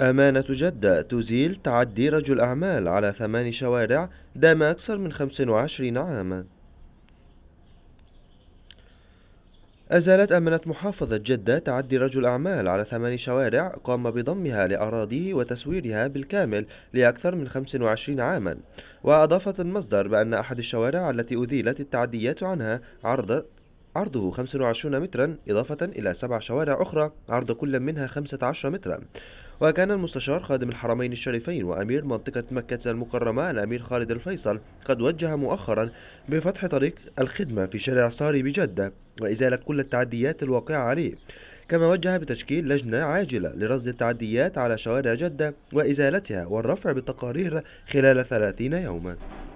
أمانة جدة تزيل تعدي رجل أعمال على 8 شوارع دام أكثر من 25 عاما. أزالت أمانة محافظة جدة تعدي رجل أعمال على 8 شوارع قام بضمها لأراضيه وتسويرها بالكامل لأكثر من 25 عاما. وأضافت المصدر بأن أحد الشوارع التي أزيلت التعديات عنها عرضه 25 مترا إضافة إلى 7 شوارع أخرى عرض كل منها 15 مترا. وكان المستشار خادم الحرمين الشريفين وأمير منطقة مكة المكرمة الأمير خالد الفيصل قد وجه مؤخرا بفتح طريق الخدمة في شارع صاري بجدة وإزالة كل التعديات الواقعة عليه، كما وجه بتشكيل لجنة عاجلة لرصد التعديات على شوارع جدة وإزالتها والرفع بالتقارير خلال 30 يوما.